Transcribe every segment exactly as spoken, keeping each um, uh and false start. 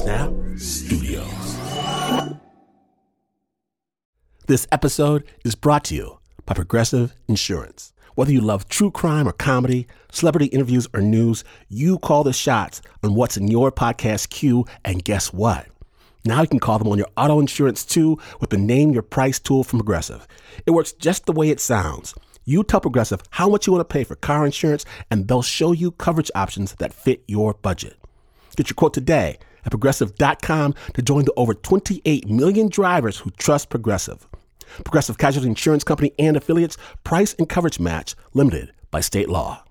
Snap Studios. This episode is brought to you by Progressive Insurance. Whether you love true crime or comedy, celebrity interviews or news, you call the shots on what's in your podcast queue, and guess what? Now you can call them on your auto insurance too with the Name Your Price tool from Progressive. It works just the way it sounds. You tell Progressive how much you want to pay for car insurance, and they'll show you coverage options that fit your budget. Get your quote today at Progressive dot com to join the over twenty-eight million drivers who trust Progressive. Progressive Casualty Insurance Company and affiliates. Price and coverage match limited by state law.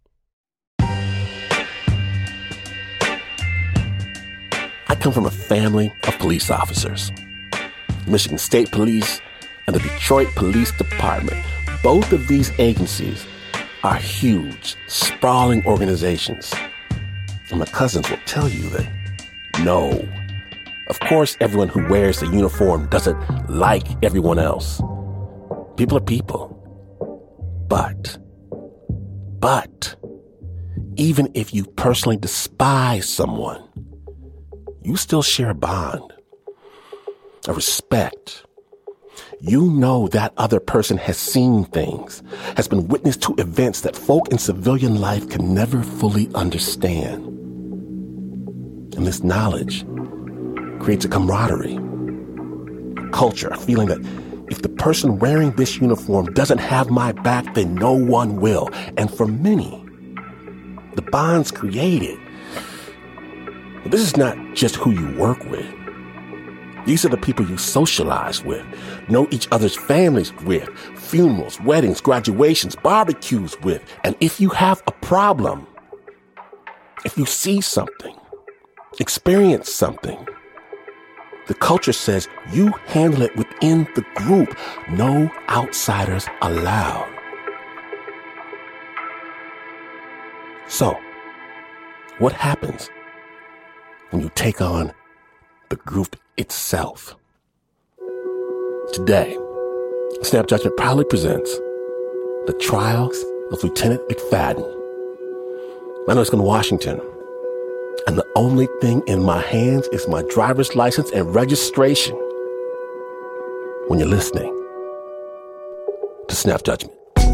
I come from a family of police officers. Michigan State Police and the Detroit Police Department. Both of these agencies are huge, sprawling organizations. And my cousins will tell you that no. Of course, everyone who wears the uniform doesn't like everyone else. People are people. But, but, even if you personally despise someone, you still share a bond, a respect. You know that other person has seen things, has been witness to events that folk in civilian life can never fully understand. And this knowledge creates a camaraderie, a culture, a feeling that if the person wearing this uniform doesn't have my back, then no one will. And for many, the bonds created, this is not just who you work with. These are the people you socialize with, know each other's families with, funerals, weddings, graduations, barbecues with. And if you have a problem, if you see something, experience something, the culture says you handle it within the group. No outsiders allowed. So, what happens when you take on the group itself? Today, Snap Judgment proudly presents The Trials of Lieutenant McFadden. My name is Glenn Washington, and the only thing in my hands is my driver's license and registration when you're listening to Snap Judgment.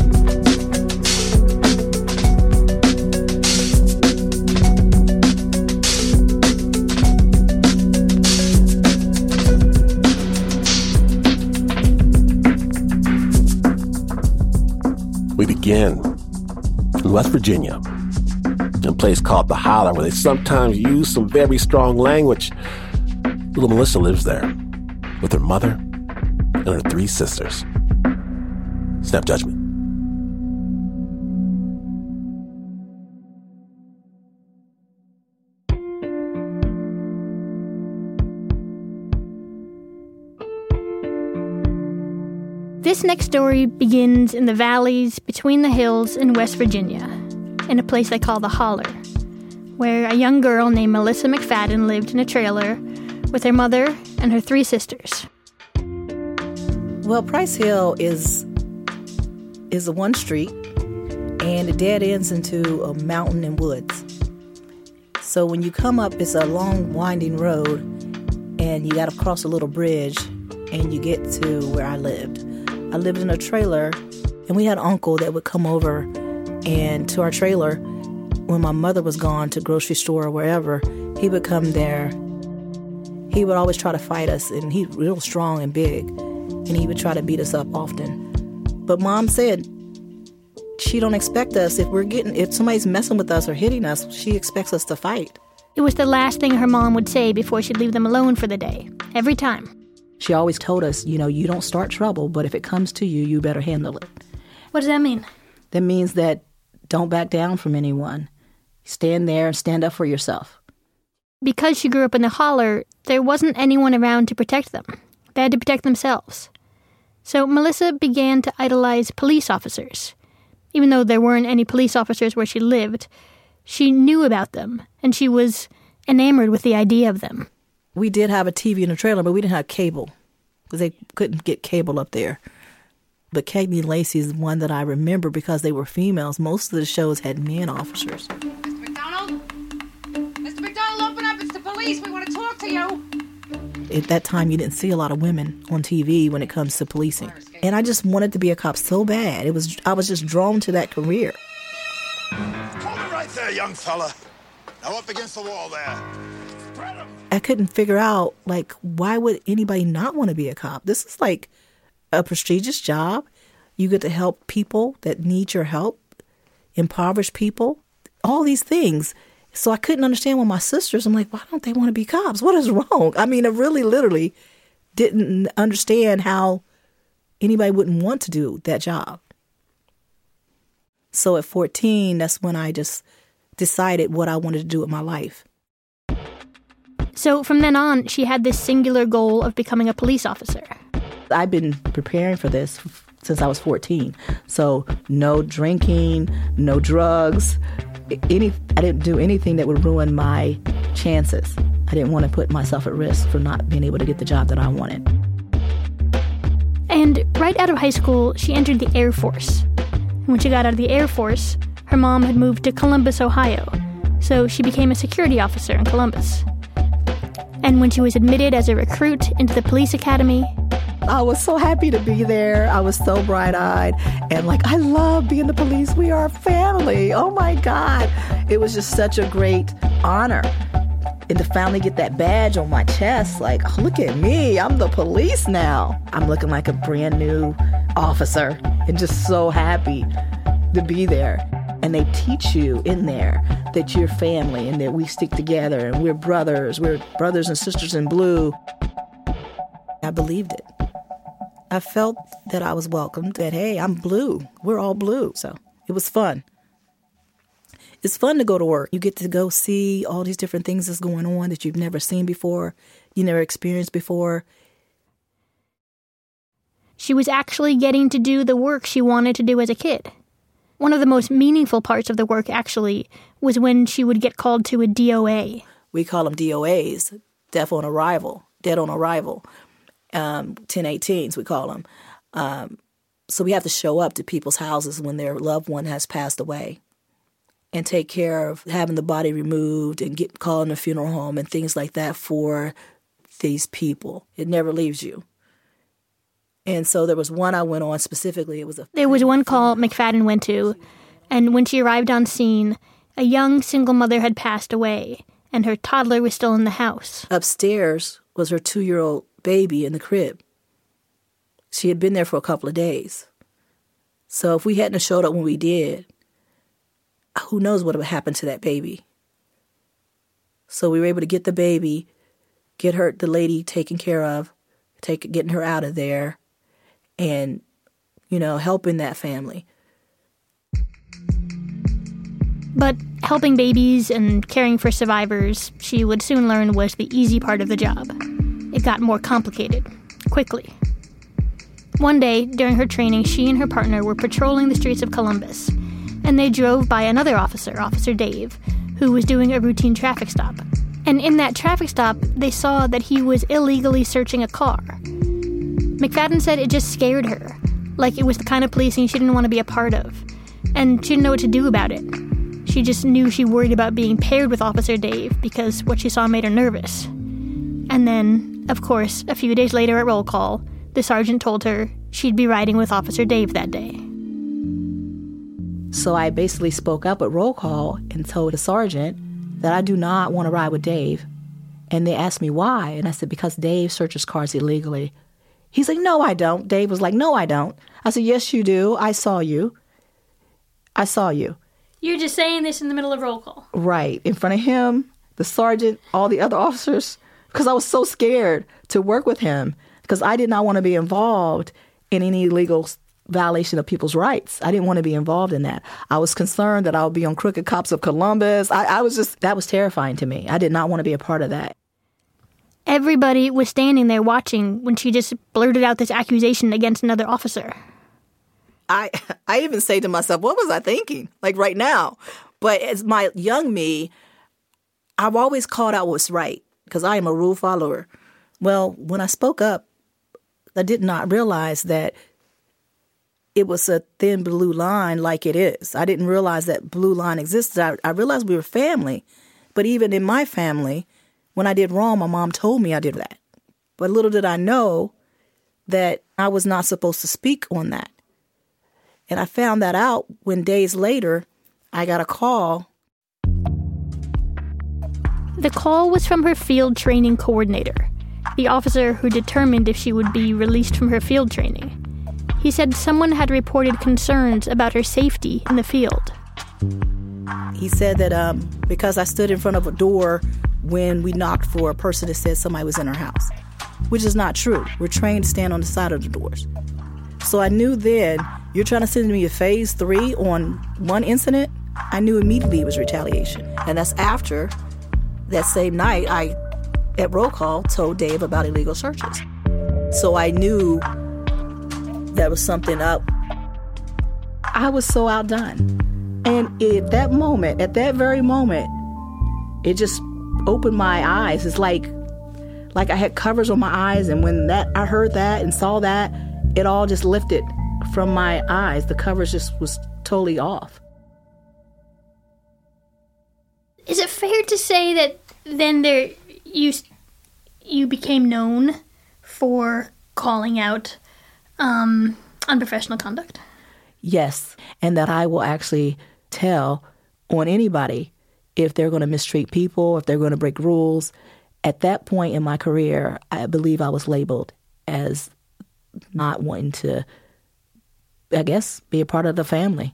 We begin in West Virginia, in a place called The Holler, where they sometimes use some very strong language. Little Melissa lives there with her mother and her three sisters. Snap Judgment. This next story begins in the valleys between the hills in West Virginia, in a place they call The Holler, where a young girl named Melissa McFadden lived in a trailer with her mother and her three sisters. Well, Price Hill is is a one street, and it dead ends into a mountain and woods. So when you come up, it's a long, winding road, and you got to cross a little bridge, and you get to where I lived. I lived in a trailer, and we had an uncle that would come over and to our trailer when my mother was gone to grocery store or wherever. He would come there. He would always try to fight us, and he's real strong and big, and he would try to beat us up often. But Mom said she don't expect us, if we're getting, if somebody's messing with us or hitting us, she expects us to fight. It was the last thing her mom would say before she'd leave them alone for the day, every time. She always told us, you know, you don't start trouble, but if it comes to you, you better handle it. What does that mean? That means that don't back down from anyone. Stand there and stand up for yourself. Because she grew up in the Holler, there wasn't anyone around to protect them. They had to protect themselves. So Melissa began to idolize police officers. Even though there weren't any police officers where she lived, she knew about them, and she was enamored with the idea of them. We did have a T V in the trailer, but we didn't have cable, because they couldn't get cable up there. But Cagney Lacey is one that I remember because they were females. Most of the shows had men officers. Mister McDonald? Mister McDonald, open up. It's the police. We want to talk At that time, you didn't see a lot of women on T V when it comes to policing. And I just wanted to be a cop so bad. It was I was just drawn to that career. Hold it right there, young fella. Now up against the wall there. I couldn't figure out, like, why would anybody not want to be a cop? This is like a prestigious job. You get to help people that need your help, impoverish people, all these things. So I couldn't understand why my sisters, I'm like, why don't they want to be cops? What is wrong? I mean, I really literally didn't understand how anybody wouldn't want to do that job. So at fourteen, that's when I just decided what I wanted to do with my life. So from then on, she had this singular goal of becoming a police officer. I've been preparing for this since I was fourteen. So no drinking, no drugs. Any, I didn't do anything that would ruin my chances. I didn't want to put myself at risk for not being able to get the job that I wanted. And right out of high school, she entered the Air Force. When she got out of the Air Force, her mom had moved to Columbus, Ohio, so she became a security officer in Columbus. And when she was admitted as a recruit into the police academy, I was so happy to be there. I was so bright-eyed. And like, I love being the police. We are a family. Oh, my God. It was just such a great honor. And to finally get that badge on my chest, like, oh, look at me. I'm the police now. I'm looking like a brand new officer and just so happy to be there. And they teach you in there that you're family and that we stick together and we're brothers. We're brothers and sisters in blue. I believed it. I felt that I was welcomed, that, hey, I'm blue. We're all blue. So it was fun. It's fun to go to work. You get to go see all these different things that's going on that you've never seen before, you never experienced before. She was actually getting to do the work she wanted to do as a kid. One of the most meaningful parts of the work, actually, was when she would get called to a D O A. We call them D O As, death on arrival, dead on arrival. Um, ten eighteens, we call them. Um, so we have to show up to people's houses when their loved one has passed away and take care of having the body removed and get called in a funeral home and things like that for these people. It never leaves you. And so there was one I went on specifically. It was a There was one call McFadden went to, and when she arrived on scene, a young single mother had passed away, and her toddler was still in the house. Upstairs was her two-year-old baby in the crib. She had been there for a couple of days. So if we hadn't have showed up when we did, who knows what would have happened to that baby. So we were able to get the baby, get her, the lady taken care of, take getting her out of there, and, you know, helping that family. But helping babies and caring for survivors, she would soon learn, was the easy part of the job. It got more complicated, quickly. One day, during her training, she and her partner were patrolling the streets of Columbus, and they drove by another officer, Officer Dave, who was doing a routine traffic stop. And in that traffic stop, they saw that he was illegally searching a car. McFadden said it just scared her, like it was the kind of policing she didn't want to be a part of, and she didn't know what to do about it. She just knew she worried about being paired with Officer Dave because what she saw made her nervous. And then, of course, a few days later at roll call, the sergeant told her she'd be riding with Officer Dave that day. So I basically spoke up at roll call and told the sergeant that I do not want to ride with Dave. And they asked me why. And I said, because Dave searches cars illegally. He's like, no, I don't. Dave was like, no, I don't. I said, yes, you do. I saw you. I saw you. You're just saying this in the middle of roll call. Right. In front of him, the sergeant, all the other officers, because I was so scared to work with him because I did not want to be involved in any illegal violation of people's rights. I didn't want to be involved in that. I was concerned that I would be on Crooked Cops of Columbus. I, I was just, that was terrifying to me. I did not want to be a part of that. Everybody was standing there watching when she just blurted out this accusation against another officer. I I even say to myself, what was I thinking? Like right now. But as my young me, I've always called out what's right because I am a rule follower. Well, when I spoke up, I did not realize that it was a thin blue line like it is. I didn't realize that blue line existed. I, I realized we were family. But even in my family, when I did wrong, my mom told me I did that. But little did I know that I was not supposed to speak on that. And I found that out when days later I got a call. The call was from her field training coordinator, the officer who determined if she would be released from her field training. He said someone had reported concerns about her safety in the field. He said that um, because I stood in front of a door when we knocked for a person that said somebody was in her house, which is not true. We're trained to stand on the side of the doors. So I knew then, you're trying to send me a phase three on one incident? I knew immediately it was retaliation. And that's after that same night, I, at roll call, told Dave about illegal searches. So I knew there was something up. I was so outdone. And at that moment, at that very moment, it just opened my eyes. It's like, like I had covers on my eyes, and when that I heard that and saw that, it all just lifted from my eyes. The covers just was totally off. Is it fair to say that then there you you became known for calling out um, unprofessional conduct? Yes, and that I will actually tell on anybody if they're going to mistreat people, if they're going to break rules. At that point in my career, I believe I was labeled as not wanting to, I guess, be a part of the family.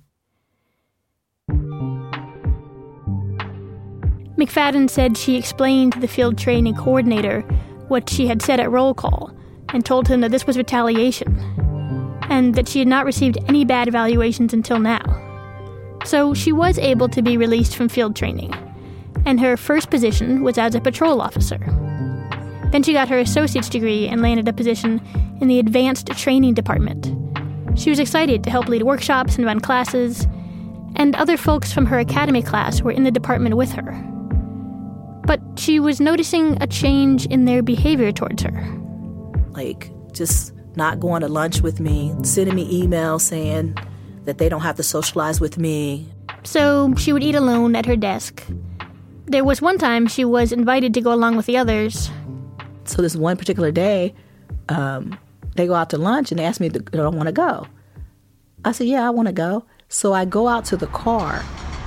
McFadden said she explained to the field training coordinator what she had said at roll call and told him that this was retaliation and that she had not received any bad evaluations until now. So she was able to be released from field training, and her first position was as a patrol officer. Then she got her associate's degree and landed a position in the advanced training department. She was excited to help lead workshops and run classes, and other folks from her academy class were in the department with her. But she was noticing a change in their behavior towards her. Like, just not going to lunch with me, sending me emails saying that they don't have to socialize with me. So she would eat alone at her desk. There was one time she was invited to go along with the others. So this one particular day, um, they go out to lunch and they ask me, do I want to go? I said, yeah, I want to go. So I go out to the car.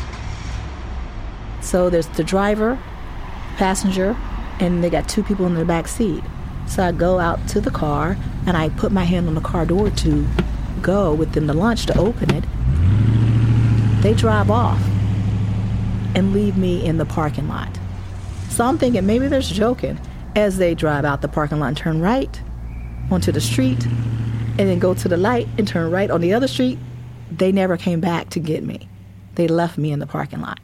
So there's the driver, passenger, and they got two people in the back seat. So I go out to the car and I put my hand on the car door to go with them to lunch to open it. They drive off and leave me in the parking lot. So I'm thinking maybe they're joking as they drive out the parking lot and turn right onto the street and then go to the light and turn right on the other street. They never came back to get me. They left me in the parking lot.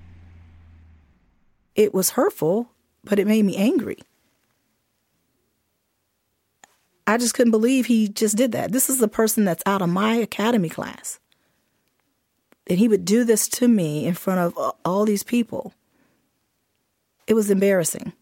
It was hurtful, but it made me angry. I just couldn't believe he just did that. This is a person that's out of my academy class. And he would do this to me in front of all these people. It was embarrassing.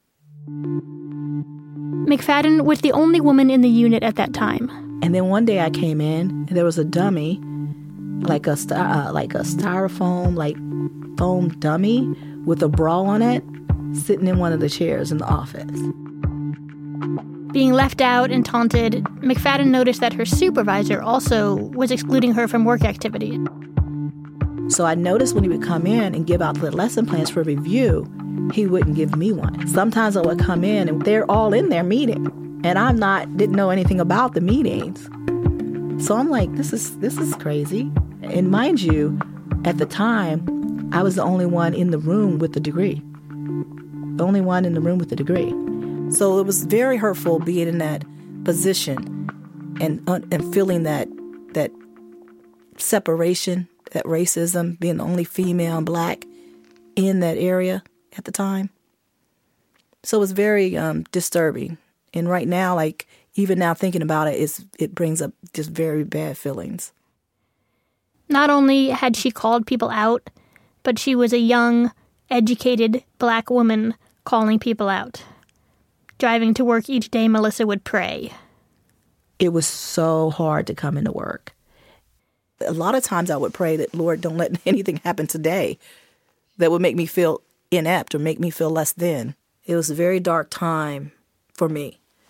McFadden was the only woman in the unit at that time. And then one day I came in, and there was a dummy, like a uh, like a styrofoam, like foam dummy with a bra on it, sitting in one of the chairs in the office. Being left out and taunted, McFadden noticed that her supervisor also was excluding her from work activities. So I noticed when he would come in and give out the lesson plans for review, he wouldn't give me one. Sometimes I would come in and they're all in their meeting, and I'm not, didn't know anything about the meetings. So I'm like, this is this is crazy. And mind you, at the time, I was the only one in the room with the degree. The only one in the room with the degree. So it was very hurtful being in that position and uh, and feeling that that separation, that racism, being the only female and black in that area at the time. So it was very um, disturbing. And right now, like, even now thinking about it, it's, it brings up just very bad feelings. Not only had she called people out, but she was a young, educated black woman calling people out. Driving to work each day, Melissa would pray. It was so hard to come into work. A lot of times I would pray that, Lord, don't let anything happen today that would make me feel inept or make me feel less than. It was a very dark time for me.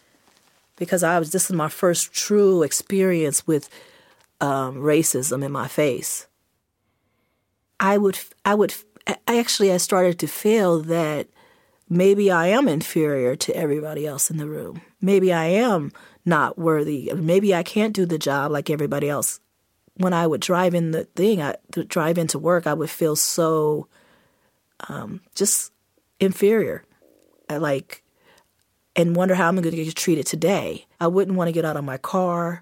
because I was this is my first true experience with um, racism in my face. I would, I would, I actually, I started to feel that maybe I am inferior to everybody else in the room. Maybe I am not worthy. Maybe I can't do the job like everybody else. When I would drive in the thing, I would drive into work, I would feel so um, just inferior. I like, and wonder how I'm going to get treated today. I wouldn't want to get out of my car.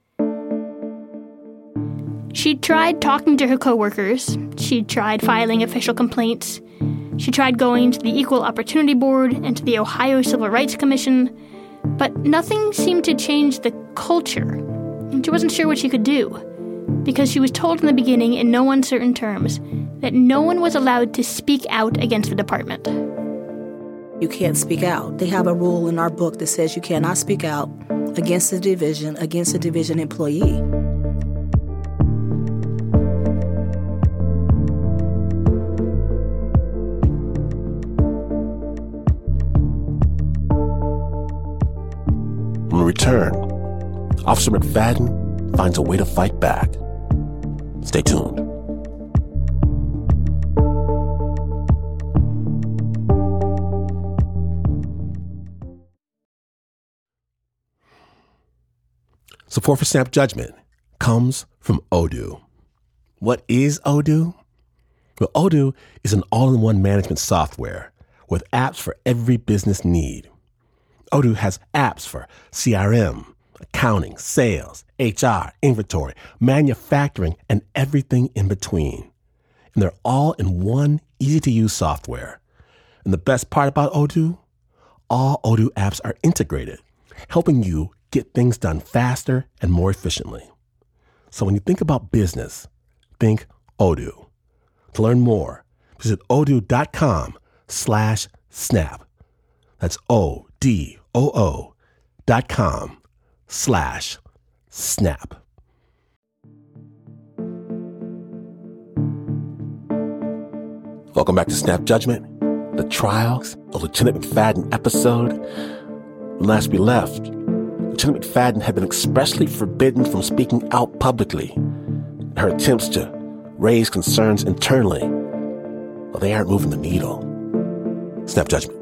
She tried talking to her coworkers. She tried filing official complaints. She tried going to the Equal Opportunity Board and to the Ohio Civil Rights Commission, but nothing seemed to change the culture. And she wasn't sure what she could do, because she was told in the beginning in no uncertain terms that no one was allowed to speak out against the department. You can't speak out. They have a rule in our book that says you cannot speak out against the division, against a division employee. When we return, Officer McFadden finds a way to fight back. Stay tuned. Support for Snap Judgment comes from Odoo. What is Odoo? Well, Odoo is an all-in-one management software with apps for every business need. Odoo has apps for C R M, accounting, sales, H R, inventory, manufacturing, and everything in between. And they're all in one easy-to-use software. And the best part about Odoo? All Odoo apps are integrated, helping you get things done faster and more efficiently. So when you think about business, think Odoo. To learn more, visit odoo.com slash snap. That's O-D-O-O dot com slash snap. Welcome back to Snap Judgment, the Trials of Lieutenant McFadden episode. When last we left, Lieutenant McFadden had been expressly forbidden from speaking out publicly. Her attempts to raise concerns internally, well, they aren't moving the needle. Snap Judgment.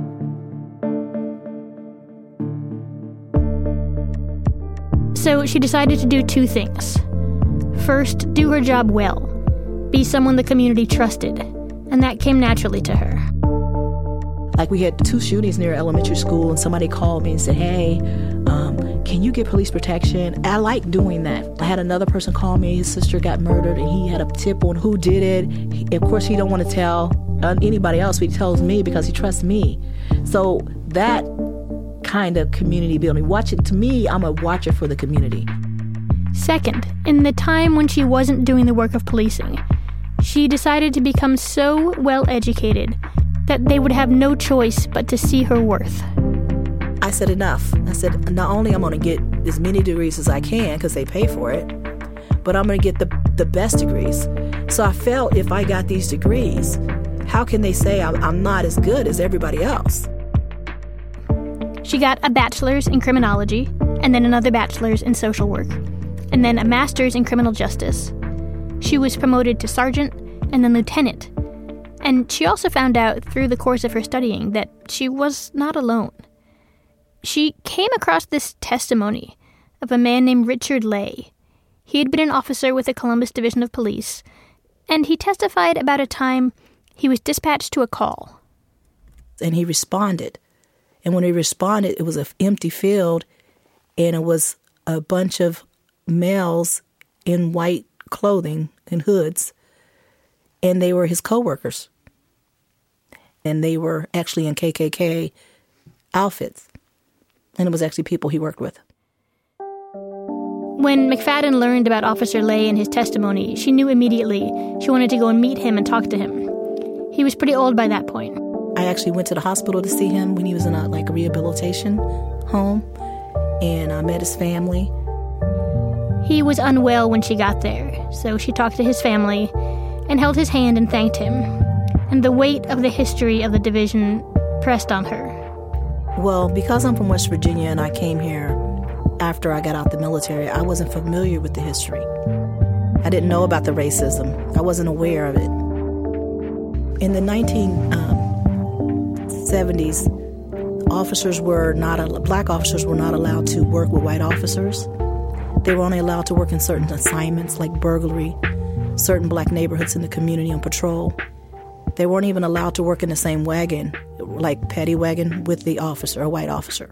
So she decided to do two things. First, do her job well. Be someone the community trusted. And that came naturally to her. Like, we had two shootings near elementary school, and somebody called me and said, hey, um, can you get police protection? I like doing that. I had another person call me. His sister got murdered, and he had a tip on who did it. He, of course, he don't want to tell anybody else, but he tells me because he trusts me. So that kind of community building. Watch it. To me, I'm a watcher for the community. Second, in the time when she wasn't doing the work of policing, she decided to become so well-educated that they would have no choice but to see her worth. I said enough. I said, not only I'm going to get as many degrees as I can because they pay for it, but I'm going to get the, the best degrees. So I felt if I got these degrees, how can they say I'm, I'm not as good as everybody else? She got a bachelor's in criminology, and then another bachelor's in social work, and then a master's in criminal justice. She was promoted to sergeant and then lieutenant. And she also found out through the course of her studying that she was not alone. She came across this testimony of a man named Richard Lay. He had been an officer with the Columbus Division of Police, and he testified about a time he was dispatched to a call. And he responded. And when he responded, it was an empty field, and it was a bunch of males in white clothing and hoods, and they were his coworkers. And they were actually in K K K outfits. And it was actually people he worked with. When McFadden learned about Officer Lay and his testimony, she knew immediately she wanted to go and meet him and talk to him. He was pretty old by that point. I actually went to the hospital to see him when he was in a like a rehabilitation home, and I met his family. He was unwell when she got there, so she talked to his family and held his hand and thanked him. And the weight of the history of the division pressed on her. Well, because I'm from West Virginia and I came here after I got out the military, I wasn't familiar with the history. I didn't know about the racism. I wasn't aware of it. In the nineteen seventies, officers were not, black officers were not allowed to work with white officers. They were only allowed to work in certain assignments like burglary, certain black neighborhoods in the community on patrol. They weren't even allowed to work in the same wagon, like paddy wagon, with the officer, a white officer.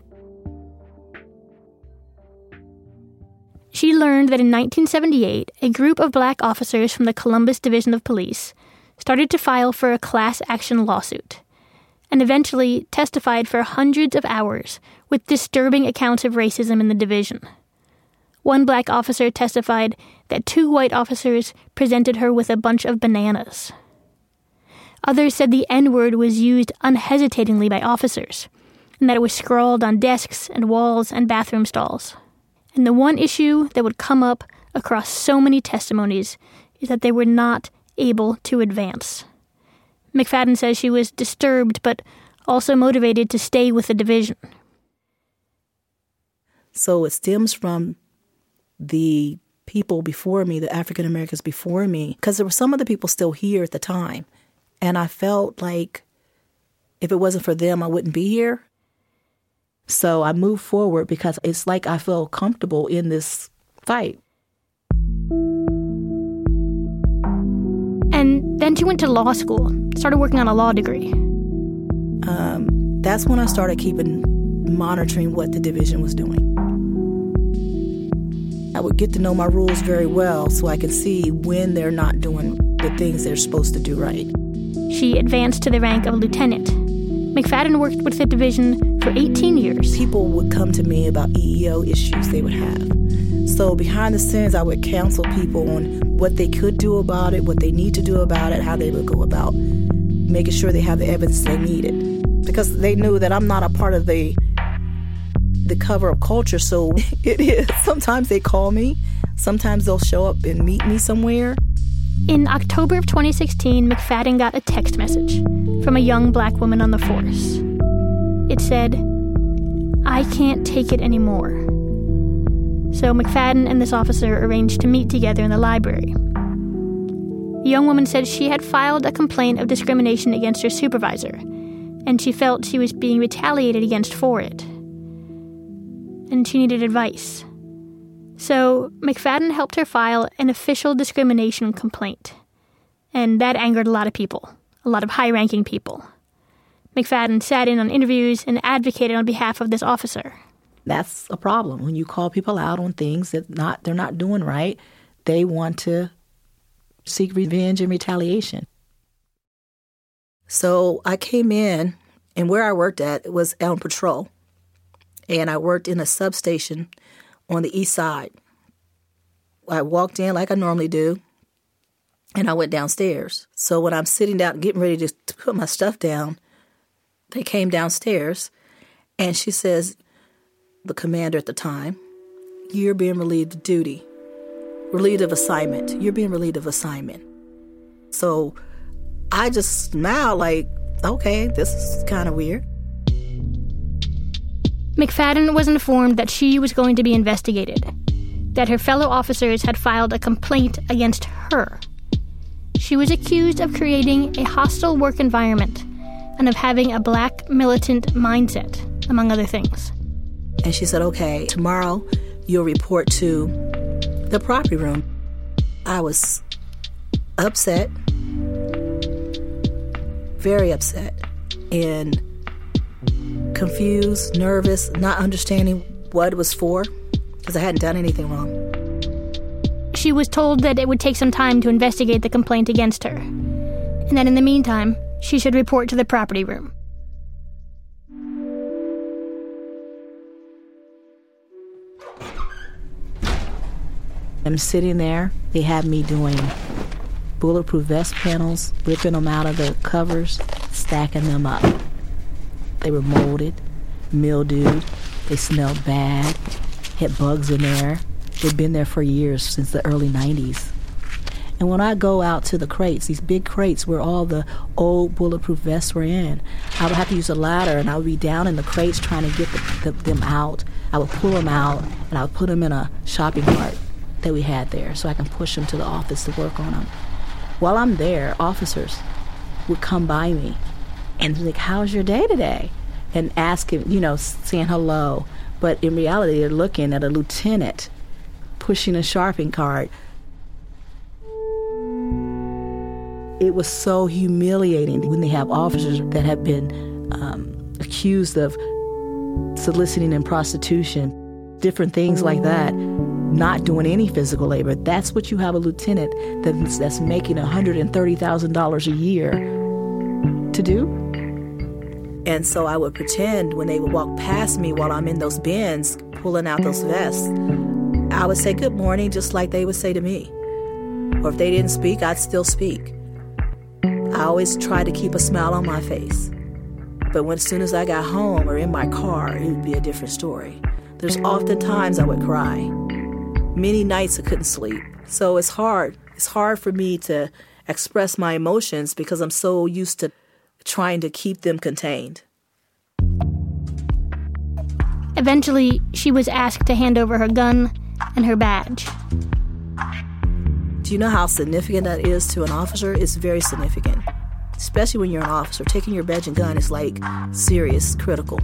She learned that in nineteen seventy-eight, a group of black officers from the Columbus Division of Police started to file for a class action lawsuit, and eventually testified for hundreds of hours with disturbing accounts of racism in the division. One black officer testified that two white officers presented her with a bunch of bananas. Others said the N-word was used unhesitatingly by officers, and that it was scrawled on desks and walls and bathroom stalls. And the one issue that would come up across so many testimonies is that they were not able to advance. McFadden says she was disturbed, but also motivated to stay with the division. So it stems from the people before me, the African Americans before me, because there were some of the people still here at the time. And I felt like if it wasn't for them, I wouldn't be here. So I moved forward because it's like I feel comfortable in this fight. And then she went to law school, started working on a law degree. Um, that's when I started keeping, monitoring what the division was doing. I would get to know my rules very well so I could see when they're not doing the things they're supposed to do right. She advanced to the rank of lieutenant. McFadden worked with the division for eighteen years. People would come to me about E E O issues they would have. So behind the scenes, I would counsel people on what they could do about it, what they need to do about it, how they would go about making sure they have the evidence they needed. Because they knew that I'm not a part of the the cover-up culture, so it is. Sometimes they call me. Sometimes they'll show up and meet me somewhere. In October of twenty sixteen, McFadden got a text message from a young black woman on the force. It said, "I can't take it anymore." So McFadden and this officer arranged to meet together in the library. The young woman said she had filed a complaint of discrimination against her supervisor, and she felt she was being retaliated against for it. And she needed advice. So McFadden helped her file an official discrimination complaint. And that angered a lot of people, a lot of high-ranking people. McFadden sat in on interviews and advocated on behalf of this officer. That's a problem. When you call people out on things that not they're not doing right, they want to seek revenge and retaliation. So I came in, and where I worked at was on patrol. And I worked in a substation on the east side. I walked in like I normally do, and I went downstairs. So when I'm sitting down, getting ready to, to put my stuff down, they came downstairs, and she says, the commander at the time, "You're being relieved of duty, relieved of assignment. You're being relieved of assignment." So I just smiled like, okay, this is kind of weird. McFadden was informed that she was going to be investigated, that her fellow officers had filed a complaint against her. She was accused of creating a hostile work environment and of having a black militant mindset, among other things. And she said, okay, tomorrow you'll report to the property room. I was upset, very upset, and confused, nervous, not understanding what it was for, because I hadn't done anything wrong. She was told that it would take some time to investigate the complaint against her, and that in the meantime, she should report to the property room. I'm sitting there. They had me doing bulletproof vest panels, ripping them out of the covers, stacking them up. They were molded, mildewed, they smelled bad, had bugs in there. They'd been there for years, since the early nineties. And when I go out to the crates, these big crates where all the old bulletproof vests were in, I would have to use a ladder, and I would be down in the crates trying to get the, the, them out. I would pull them out, and I would put them in a shopping cart that we had there so I can push them to the office to work on them. While I'm there, officers would come by me and be like, how's your day today? And asking, you know, saying hello. But in reality, they're looking at a lieutenant pushing a shopping cart. It was so humiliating when they have officers that have been um, accused of soliciting and prostitution, different things like that, not doing any physical labor. That's what you have a lieutenant that's, that's making one hundred thirty thousand dollars a year to do. And so I would pretend when they would walk past me while I'm in those bins pulling out those vests, I would say good morning just like they would say to me. Or if they didn't speak, I'd still speak. I always tried to keep a smile on my face. But when, as soon as I got home or in my car, it would be a different story. There's often times I would cry. Many nights I couldn't sleep. So it's hard. It's hard for me to express my emotions because I'm so used to trying to keep them contained. Eventually, she was asked to hand over her gun and her badge. Do you know how significant that is to an officer? It's very significant. Especially when you're an officer. Taking your badge and gun is like serious, critical.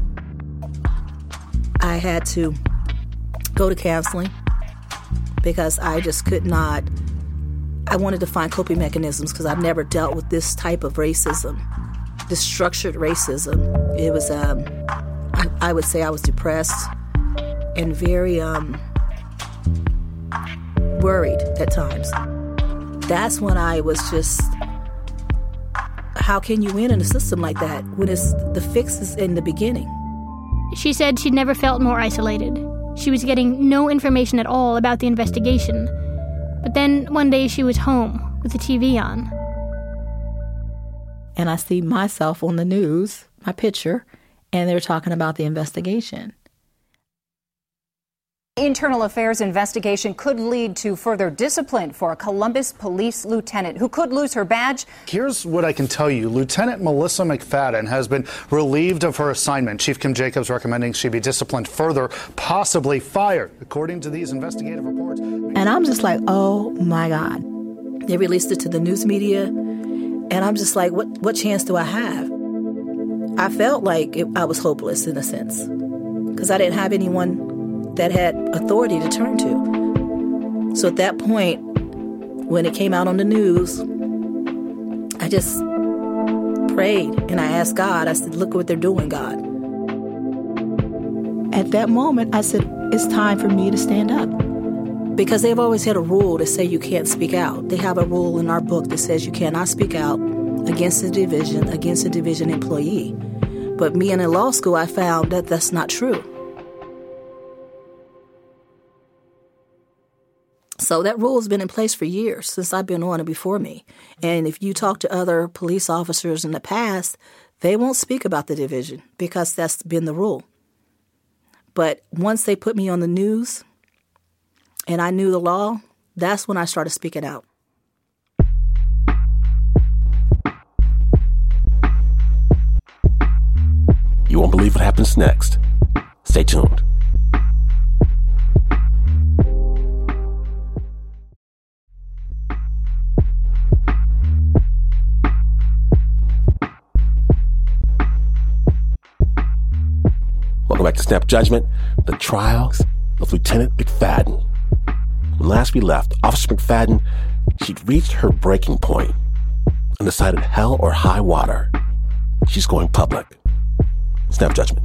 I had to go to counseling because I just could not. I wanted to find coping mechanisms because I've never dealt with this type of racism, this structured racism. It was, um, I, I would say I was depressed and very um, worried at times. That's when I was just, how can you win in a system like that when it's the fix is in the beginning? She said she'd never felt more isolated. She was getting no information at all about the investigation. But then one day she was home with the T V on. And I see myself on the news, my picture, and they're talking about the investigation. Internal affairs investigation could lead to further discipline for a Columbus police lieutenant who could lose her badge. Here's what I can tell you. Lieutenant Melissa McFadden has been relieved of her assignment. Chief Kim Jacobs recommending she be disciplined further, possibly fired, according to these investigative reports. And I'm just like, oh my God. They released it to the news media, and I'm just like, what, what chance do I have? I felt like it, I was hopeless in a sense, because I didn't have anyone that had authority to turn to. So at that point, when it came out on the news, I just prayed and I asked God, I said, look what they're doing, God. At that moment, I said, it's time for me to stand up. Because they've always had a rule to say you can't speak out. They have a rule in our book that says you cannot speak out against a division, against a division employee. But me in a law school, I found that that's not true. So that rule has been in place for years, since I've been on it before me. And if you talk to other police officers in the past, they won't speak about the division because that's been the rule. But once they put me on the news and I knew the law, that's when I started speaking out. You won't believe what happens next. Stay tuned. Welcome back to Snap Judgment, the trials of Lieutenant McFadden. When last we left, Officer McFadden, she'd reached her breaking point and decided hell or high water, she's going public. Snap Judgment.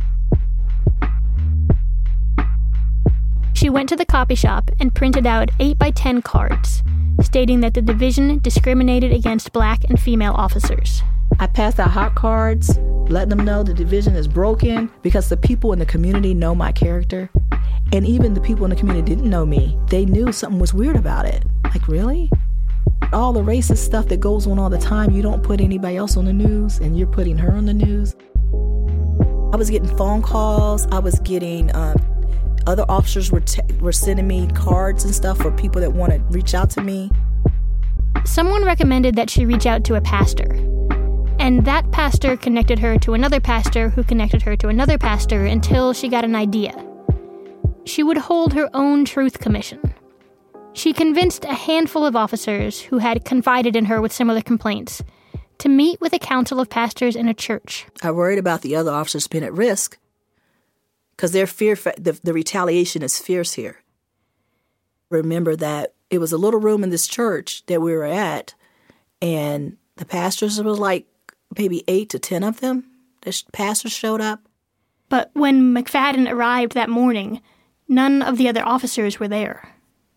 She went to the copy shop and printed out eight by ten cards, stating that the division discriminated against black and female officers. I passed out hot cards, letting them know the division is broken because the people in the community know my character. And even the people in the community didn't know me. They knew something was weird about it. Like, really? All the racist stuff that goes on all the time, you don't put anybody else on the news, and you're putting her on the news. I was getting phone calls. I was getting, um, other officers were, t- were sending me cards and stuff for people that want to reach out to me. Someone recommended that she reach out to a pastor. And that pastor connected her to another pastor who connected her to another pastor until she got an idea. She would hold her own truth commission. She convinced a handful of officers who had confided in her with similar complaints to meet with a council of pastors in a church. I worried about the other officers being at risk because their fear, the, the retaliation is fierce here. Remember that it was a little room in this church that we were at, and the pastors, was like maybe eight to ten of them. The pastors showed up. But when McFadden arrived that morning, none of the other officers were there.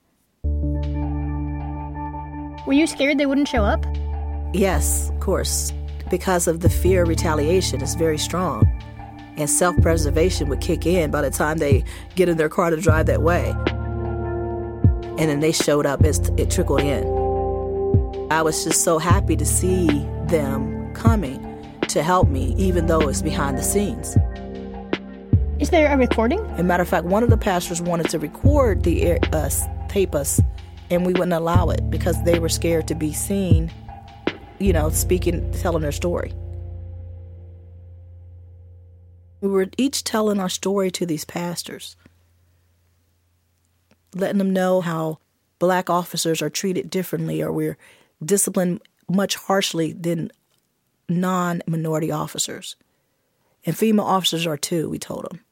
Were you scared they wouldn't show up? Yes, of course, because of the fear of retaliation is very strong, and self-preservation would kick in by the time they get in their car to drive that way. And then they showed up as it trickled in. I was just so happy to see them coming to help me, even though it's behind the scenes. Is there a recording? As a matter of fact, one of the pastors wanted to record the us, tape us, and we wouldn't allow it because they were scared to be seen, you know, speaking, telling their story. We were each telling our story to these pastors, letting them know how black officers are treated differently, or we're disciplined much harshly than non-minority officers. And female officers are too, we told them.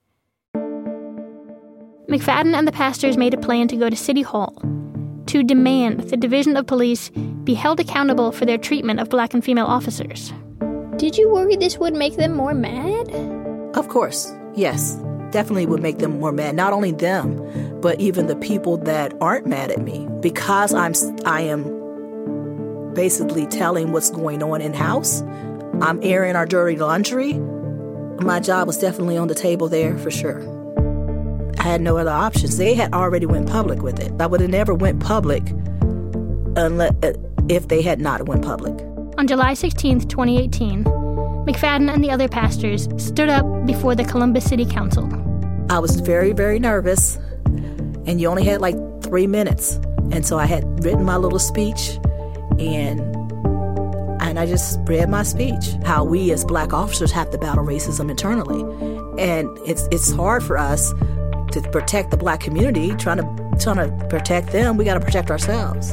McFadden and the pastors made a plan to go to City Hall to demand the Division of Police be held accountable for their treatment of black and female officers. Did you worry this would make them more mad? Of course, yes. Definitely would make them more mad. Not only them, but even the people that aren't mad at me. Because I'm, I am basically telling what's going on in-house. I'm airing our dirty laundry. My job was definitely on the table there, for sure. I had no other options. They had already went public with it. I would have never went public unless, if they had not went public. On July sixteenth, twenty eighteen, McFadden and the other pastors stood up before the Columbus City Council. I was very, very nervous, and you only had like three minutes. And so I had written my little speech, and and I just read my speech, how we as black officers have to battle racism internally. And it's it's hard for us to protect the black community, trying to, trying to protect them. We got to protect ourselves.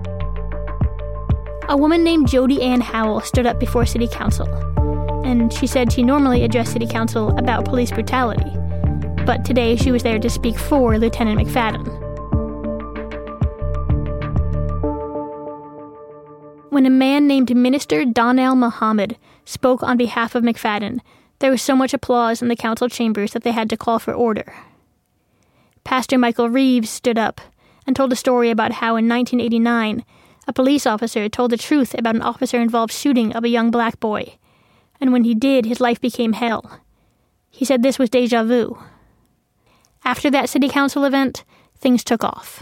A woman named Jody Ann Howell stood up before City Council, and she said she normally addressed City Council about police brutality, but today she was there to speak for Lieutenant McFadden. When a man named Minister Donnell Muhammad spoke on behalf of McFadden, there was so much applause in the council chambers that they had to call for order. Pastor Michael Reeves stood up and told a story about how in nineteen eighty-nine, a police officer told the truth about an officer-involved shooting of a young black boy, and when he did, his life became hell. He said this was déjà vu. After that city council event, things took off.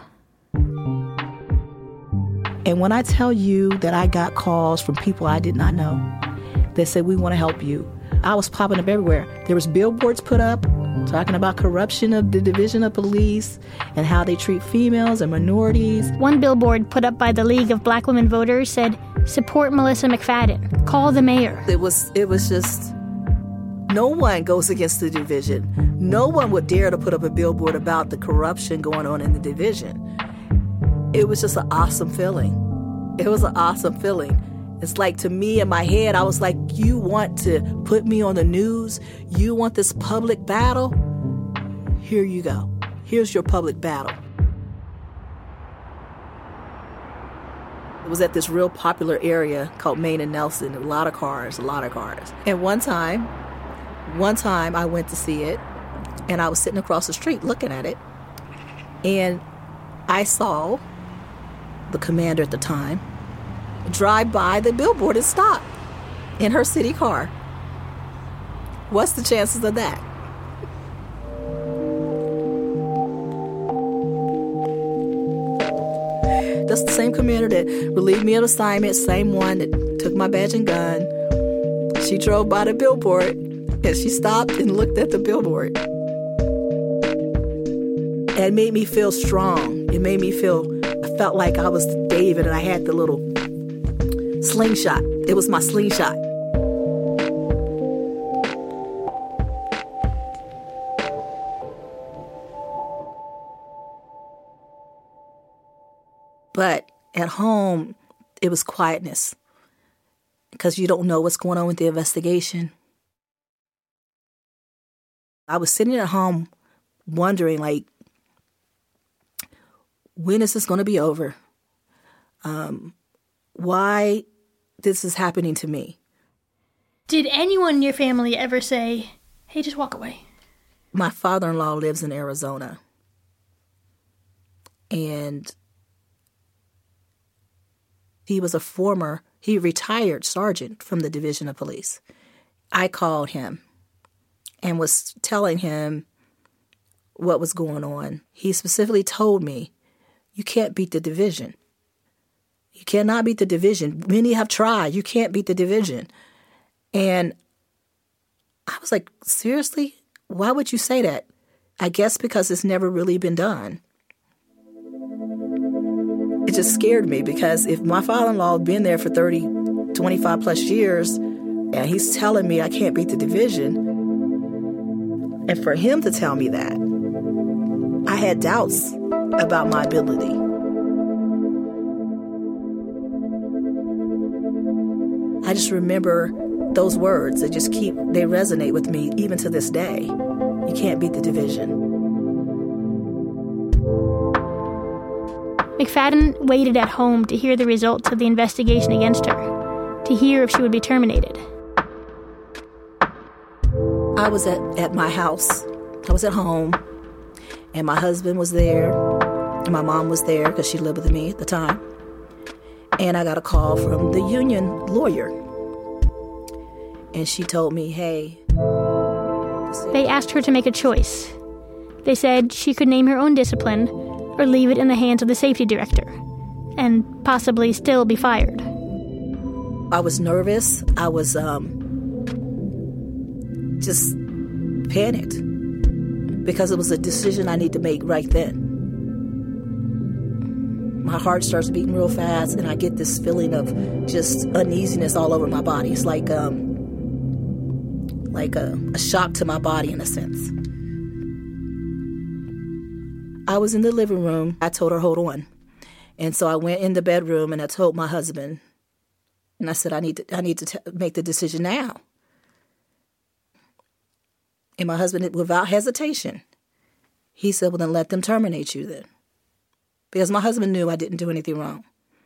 And when I tell you that I got calls from people I did not know that said, we want to help you, I was popping up everywhere. There was billboards put up talking about corruption of the Division of Police and how they treat females and minorities. One billboard put up by the League of Black Women Voters said, "Support Melissa McFadden. Call the mayor." It was, it was just, no one goes against the division. No one would dare to put up a billboard about the corruption going on in the division. It was just an awesome feeling. It was an awesome feeling. It's like, to me, in my head, I was like, you want to put me on the news? You want this public battle? Here you go. Here's your public battle. It was at this real popular area called Main and Nelson. A lot of cars, a lot of cars. And one time, one time I went to see it, and I was sitting across the street looking at it, and I saw the commander at the time drive by the billboard and stop in her city car. What's the chances of that? That's the same commander that relieved me of assignment, same one that took my badge and gun. She drove by the billboard, and she stopped and looked at the billboard. It made me feel strong. It made me feel, I felt like I was David, and I had the little slingshot. It was my slingshot. But at home, it was quietness because you don't know what's going on with the investigation. I was sitting at home wondering, like, when is this going to be over? Um, why this is happening to me? Did anyone in your family ever say, hey, just walk away? My father-in-law lives in Arizona. And he was a former, he retired sergeant from the Division of Police. I called him and was telling him what was going on. He specifically told me, you can't beat the division. You cannot beat the division. Many have tried. You can't beat the division. And I was like, seriously? Why would you say that? I guess because it's never really been done. It just scared me because if my father-in-law had been there for thirty, twenty-five plus years and he's telling me I can't beat the division, and for him to tell me that, I had doubts about my ability. I just remember those words that just keep, they resonate with me even to this day. You can't beat the division. McFadden waited at home to hear the results of the investigation against her, to hear if she would be terminated. I was at, at my house. I was at home, and my husband was there, and my mom was there because she lived with me at the time. And I got a call from the union lawyer, and she told me, hey. They asked her to make a choice. They said she could name her own discipline or leave it in the hands of the safety director, and possibly still be fired. I was nervous. I was um, just panicked because it was a decision I need to make right then. My heart starts beating real fast, and I get this feeling of just uneasiness all over my body. It's like um, like a, a shock to my body in a sense. I was in the living room. I told her, hold on. And so I went in the bedroom and I told my husband, and I said, I need to, I need to t- make the decision now. And my husband, without hesitation, he said, well, then let them terminate you then. Because my husband knew I didn't do anything wrong.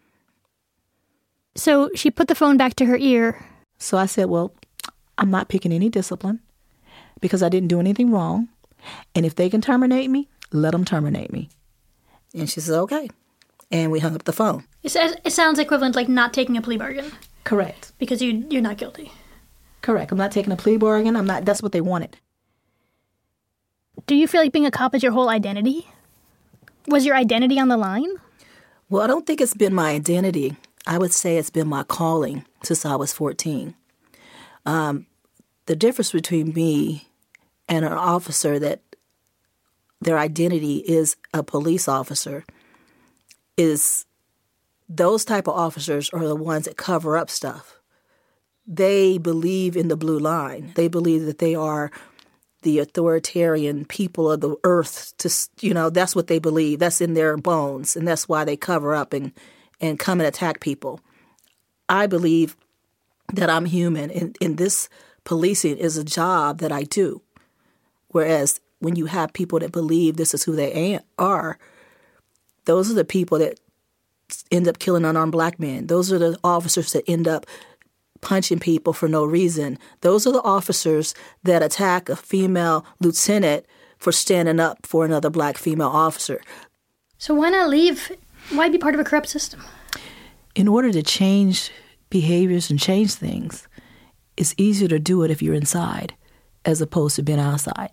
So she put the phone back to her ear. So I said, well, I'm not picking any discipline because I didn't do anything wrong. And if they can terminate me, let them terminate me. And she said, okay. And we hung up the phone. It, says, it sounds equivalent to like not taking a plea bargain. Correct. Because you, you're not guilty. Correct. I'm not taking a plea bargain. I'm not. That's what they wanted. Do you feel like being a cop is your whole identity? Was your identity on the line? Well, I don't think it's been my identity. I would say it's been my calling since I was fourteen. Um, the difference between me and an officer that their identity is a police officer is those type of officers are the ones that cover up stuff. They believe in the blue line. They believe that they are the authoritarian people of the earth. To you know, that's what they believe. That's in their bones, and that's why they cover up and, and come and attack people. I believe that I'm human, and, and this policing is a job that I do. Whereas when you have people that believe this is who they are, those are the people that end up killing unarmed black men. Those are the officers that end up punching people for no reason. Those are the officers that attack a female lieutenant for standing up for another black female officer. So why not leave? Why be part of a corrupt system? In order to change behaviors and change things, it's easier to do it if you're inside as opposed to being outside.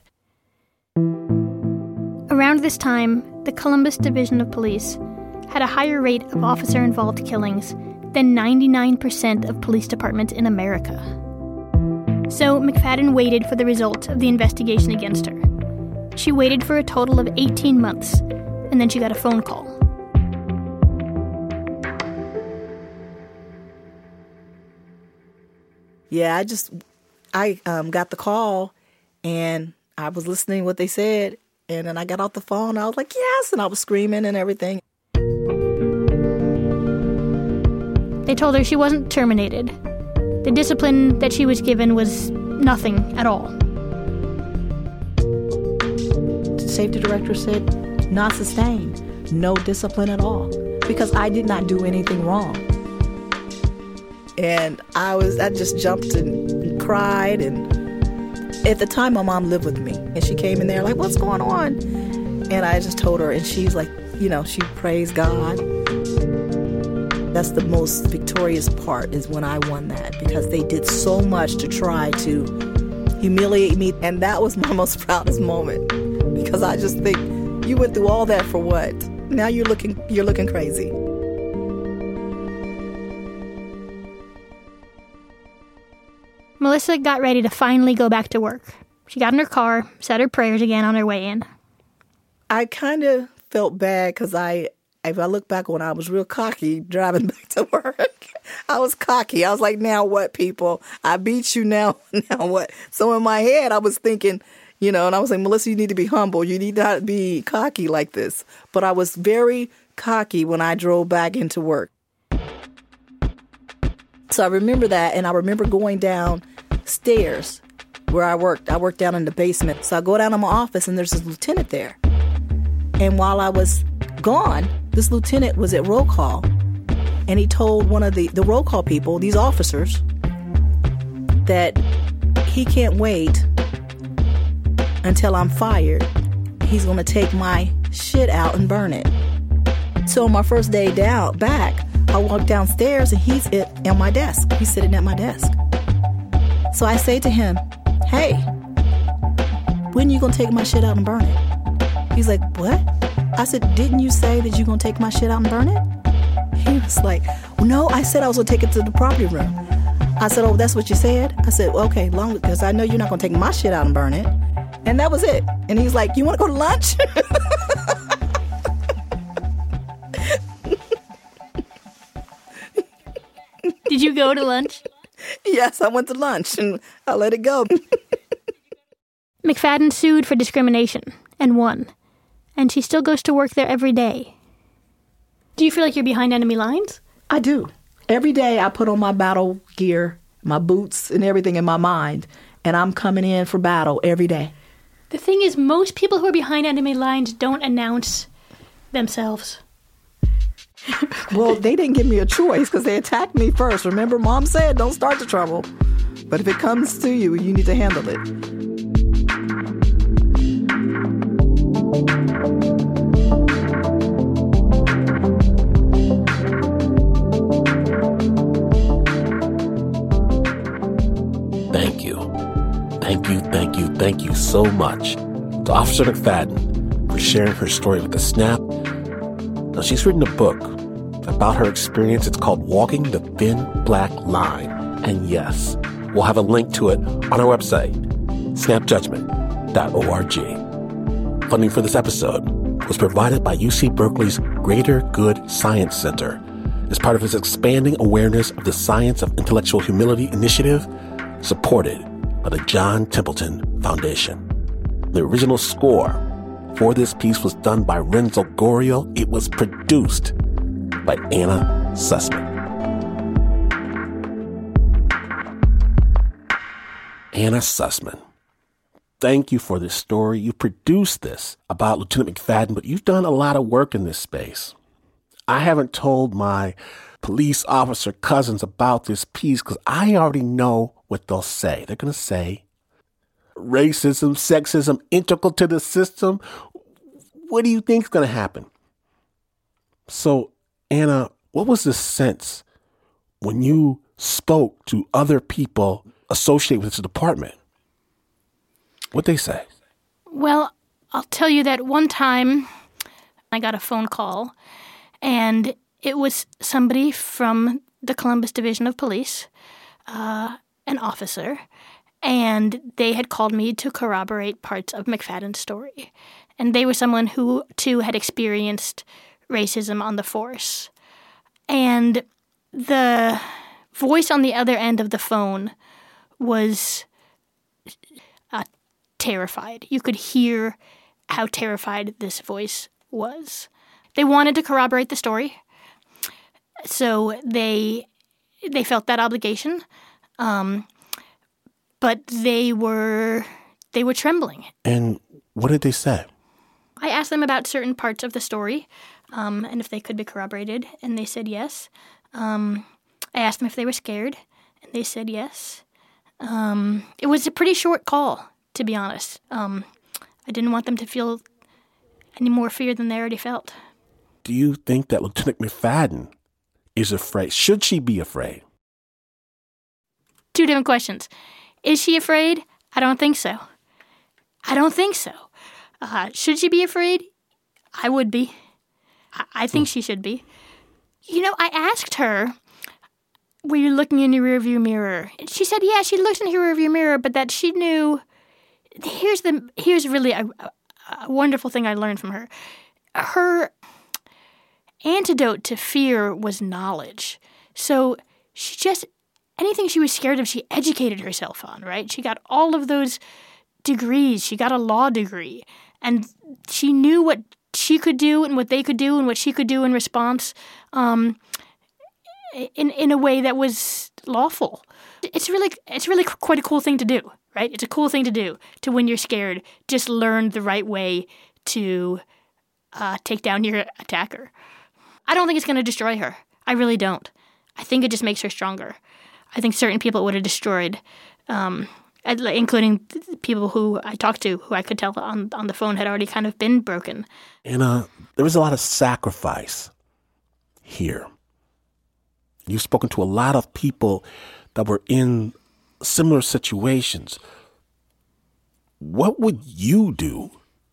Around this time, the Columbus Division of Police had a higher rate of officer-involved killings than ninety-nine percent of police departments in America. So McFadden waited for the results of the investigation against her. She waited for a total of eighteen months, and then she got a phone call. Yeah, I just, I um, got the call, and I was listening to what they said, and then I got off the phone, and I was like, yes, and I was screaming and everything. They told her she wasn't terminated. The discipline that she was given was nothing at all. The safety director said, not sustained, no discipline at all, because I did not do anything wrong. And I was, I just jumped and cried. And at the time, my mom lived with me, and she came in there like, what's going on? And I just told her, and she's like, you know, she praised God. That's the most victorious part, is when I won that, because they did so much to try to humiliate me. And that was my most proudest moment, because I just think, you went through all that for what? Now you're looking, you're looking crazy. Melissa got ready to finally go back to work. She got in her car, said her prayers again on her way in. I kind of felt bad because I, if I look back when I was real cocky driving back to work, I was cocky. I was like, now what, people? I beat you now, now what? So in my head, I was thinking, you know, and I was like, Melissa, you need to be humble. You need not be cocky like this. But I was very cocky when I drove back into work. So I remember that, and I remember going downstairs where I worked. I worked down in the basement. So I go down to my office, and there's this lieutenant there. And while I was gone, this lieutenant was at roll call, and he told one of the, the roll call people, these officers, that he can't wait until I'm fired. He's going to take my shit out and burn it. So on my first day down back, I walk downstairs, and he's at, at my desk. He's sitting at my desk. So I say to him, hey, when you going to take my shit out and burn it? He's like, what? I said, didn't you say that you're going to take my shit out and burn it? He was like, well, no, I said I was going to take it to the property room. I said, oh, that's what you said? I said, well, okay, long because I know you're not going to take my shit out and burn it. And that was it. And he's like, you want to go to lunch? Did you go to lunch? Yes, I went to lunch, and I let it go. McFadden sued for discrimination and won. And she still goes to work there every day. Do you feel like you're behind enemy lines? I do. Every day I put on my battle gear, my boots, and everything in my mind, and I'm coming in for battle every day. The thing is, most people who are behind enemy lines don't announce themselves. Well, they didn't give me a choice because they attacked me first. Remember, Mom said, don't start the trouble. But if it comes to you, you need to handle it. Thank you. Thank you, thank you, thank you so much to Officer McFadden for sharing her story with the Snap. Now, she's written a book about her experience. It's called Walking the Thin Black Line. And yes, we'll have a link to it on our website, snap judgment dot org. Funding for this episode was provided by U C Berkeley's Greater Good Science Center as part of its expanding awareness of the Science of Intellectual Humility initiative, supported by the John Templeton Foundation. The original score for this piece was done by Renzo Gorio. It was produced by Anna Sussman. Anna Sussman, thank you for this story. You produced this about Lieutenant McFadden, but you've done a lot of work in this space. I haven't told my police officer cousins about this piece because I already know what they'll say. They're going to say, racism, sexism, integral to the system. What do you think is going to happen? So, Anna, what was the sense when you spoke to other people associated with this department? What'd they say? Well, I'll tell you that one time I got a phone call, and it was somebody from the Columbus Division of Police, uh, an officer, and they had called me to corroborate parts of McFadden's story. And they were someone who, too, had experienced racism on the force. And the voice on the other end of the phone was uh, terrified. You could hear how terrified this voice was. They wanted to corroborate the story, so they they felt that obligation, um, but they were they were trembling. And what did they say? I asked them about certain parts of the story, um, and if they could be corroborated, and they said yes. Um, I asked them if they were scared, and they said yes. Um, it was a pretty short call, to be honest. Um, I didn't want them to feel any more fear than they already felt. Do you think that Lieutenant McFadden is afraid? Should she be afraid? Two different questions. Is she afraid? I don't think so. I don't think so. Uh, should she be afraid? I would be. I, I think she should be. You know, I asked her, were you looking in your rearview mirror? And she said, yeah, she looked in her rearview mirror, but that she knew. Here's the. Here's really a, a, a wonderful thing I learned from her. Her antidote to fear was knowledge. So she just, anything she was scared of, she educated herself on, right? She got all of those degrees. She got a law degree. And she knew what she could do and what they could do and what she could do in response um, in in a way that was lawful. It's really it's really quite a cool thing to do, right? It's a cool thing to do, to when you're scared, just learn the right way to uh, take down your attacker. I don't think it's going to destroy her. I really don't. I think it just makes her stronger. I think certain people it would have destroyed, um, including people who I talked to, who I could tell on, on the phone had already kind of been broken. And uh, there was a lot of sacrifice here. You've spoken to a lot of people that were in similar situations. What would you do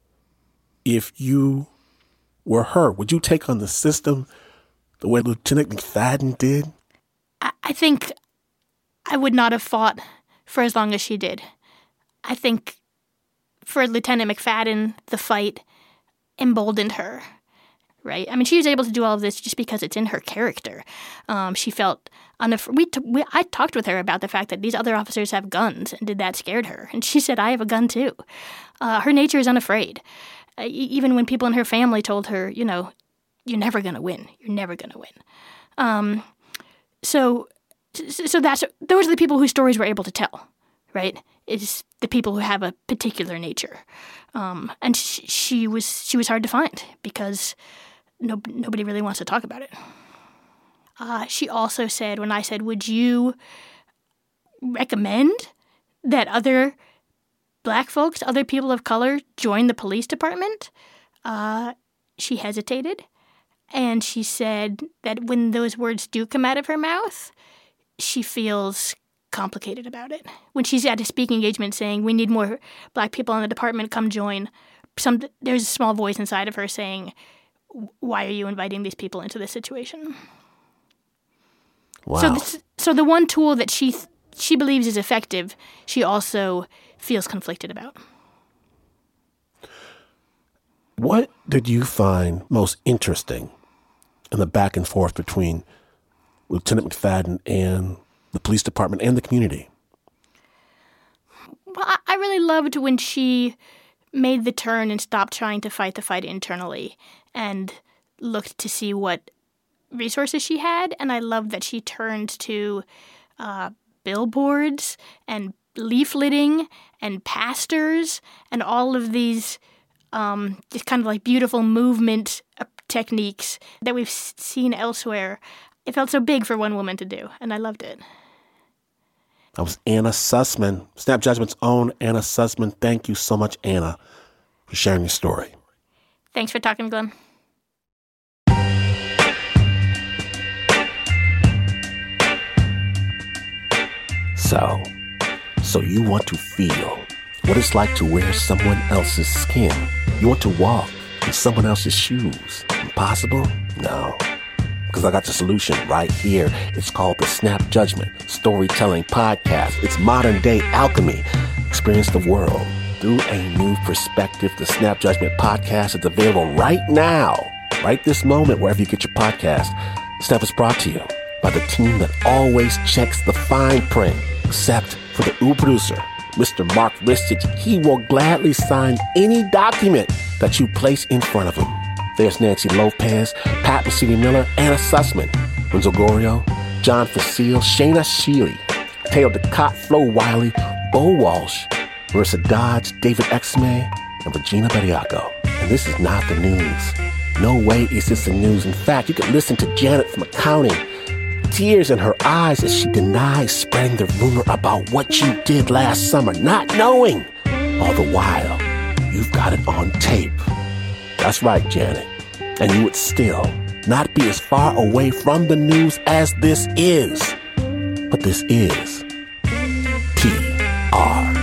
if you were her? Would you take on the system the way Lieutenant McFadden did? I, I think I would not have fought for as long as she did. I think for Lieutenant McFadden, the fight emboldened her, right? I mean, she was able to do all of this just because it's in her character. Um, she felt unaf- we, t- we I talked with her about the fact that these other officers have guns, and did that scared her? And she said, I have a gun too. Uh, her nature is unafraid. Uh, even when people in her family told her, you know, you're never going to win. You're never going to win. Um, so, so that's those are the people whose stories we're able to tell, right? It's the people who have a particular nature, um, and she, she was she was hard to find because no, nobody really wants to talk about it. Uh, she also said, when I said, would you recommend that other Black folks, other people of color, join the police department? Uh, she hesitated, and she said that when those words do come out of her mouth, she feels complicated about it. When she's at a speaking engagement saying, we need more Black people in the department, come join, some there's a small voice inside of her saying, why are you inviting these people into this situation? Wow. So, this, so the one tool that she she believes is effective, she also feels conflicted about. What did you find most interesting in the back and forth between Lieutenant McFadden and the police department and the community? Well, I really loved when she made the turn and stopped trying to fight the fight internally and looked to see what resources she had. And I loved that she turned to uh, billboards and leafleting and pastors and all of these um, just kind of like beautiful movement techniques that we've seen elsewhere. It felt so big for one woman to do, and I loved it. That was Anna Sussman, Snap Judgment's own Anna Sussman. Thank you so much, Anna, for sharing your story. Thanks for talking, Glenn. So, so you want to feel what it's like to wear someone else's skin. You want to walk in someone else's shoes. Impossible? No. Because I got the solution right here. It's called the Snap Judgment Storytelling Podcast. It's modern day alchemy. Experience the world through a new perspective. The Snap Judgment Podcast is available right now, right this moment, wherever you get your podcast. Snap is brought to you by the team that always checks the fine print Except for the Uber producer, Mister Mark Ristich. He will gladly sign any document that you place in front of him. There's Nancy Lopez, Pat Mesiti-Miller, Anna Sussman, Renzo Gorio, John Facile, Shayna Shealy, Taylor DeCott, Flo Wiley, Bo Walsh, Marissa Dodge, David Exme, and Regina Bediaco. And this is not the news. No way is this the news. In fact, you could listen to Janet from accounting. Tears in her eyes as she denies spreading the rumor about what you did last summer, not knowing. All the while, you've got it on tape. That's right, Janet. And you would still not be as far away from the news as this is. But this is T R